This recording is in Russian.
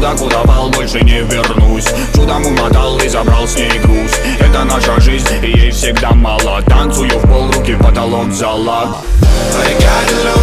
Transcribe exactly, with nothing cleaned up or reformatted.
туда, куда пал, больше не вернусь. Чудом умотал и забрал с ней груз. Это наша жизнь, и ей всегда мало. Танцую в пол, руки в потолок зала.